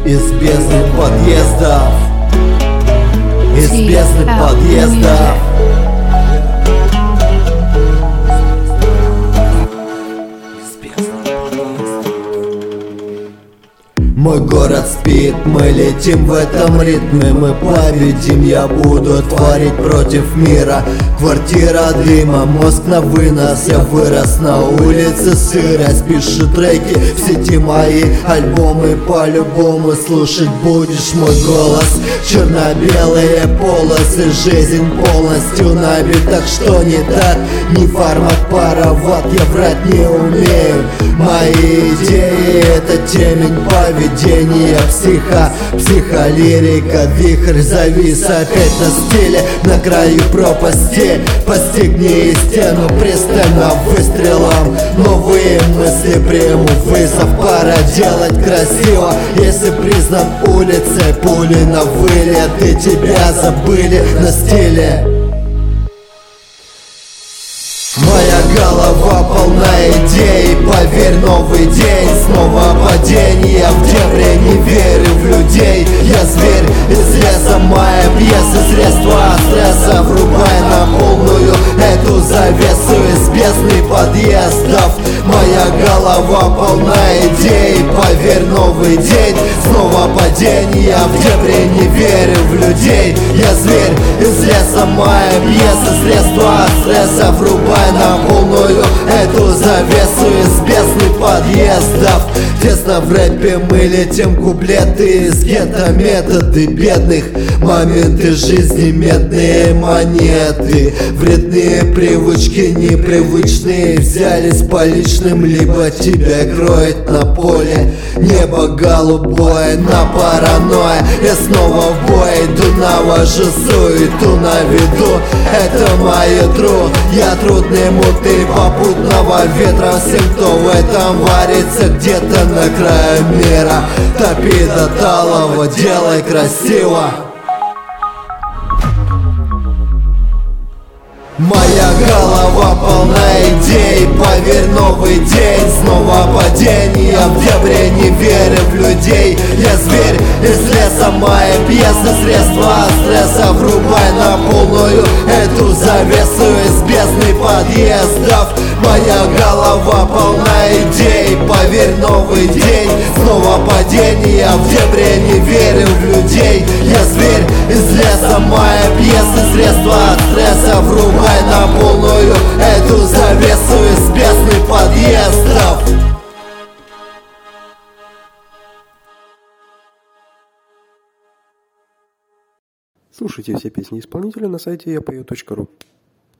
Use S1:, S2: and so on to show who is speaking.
S1: Из бездны подъездов, из бездны подъездов. Мой город спит, мы летим в этом ритме, мы победим, я буду творить против мира. Квартира дыма, мозг на вынос, я вырос на улице, сырость. Пиши треки, в сети мои альбомы, по-любому слушать будешь мой голос. Черно-белые полосы, жизнь полностью набит, так что не так, не формат паровод, я врать не умею. Мои идеи — это темень поведения, психолирика, вихрь завис опять на стиле, на краю пропасти. Постигни стену пристально выстрелом, новые мысли приму вызов, пора делать красиво. Если признан улицей, пули на вылет, и тебя забыли на стиле. Моя голова полна идей, поверь, новый день, снова падение в дебри, не верю в людей. Я зверь из леса, моя пьеса, средства стресса, врубай на полную эту завесу из бездны подъездов. Моя голова полна идей, поверь, новый день, снова падение в дебри, не верю в людей. Я зверь из леса, моя пьеса, средства стресса, врубай на полную эту завесу из бездны подъездов. Тесно в рэпе мы летим, куплеты из гетто, методы бедных, моменты жизни, медные монеты. Вредные привычки непривычные взялись по личным, либо тебя кроет на поле небо голубое, на паранойя. Я снова в бой иду, навожу суету на виду, это мое труд. Я трудный, мутный, попутного ветра. Всем, кто в этом варится где-то на краю мира, топи до талого, делай красиво. Моя голова полна идей, поверь, новый день, снова падение в дебри, не верю в людей. Я зверь из леса, моя пьеса, средства стресса, врубай на полную эту завесу из бездны подъездов. Моя голова полна идей, поверь, новый день, снова падение в дебри, не верю в людей. Я зверь из леса, моя пьеса, средства стресса, врубай на полную эту завесу из бездны подъездов.
S2: Слушайте все песни исполнителя на сайте yapою.ru.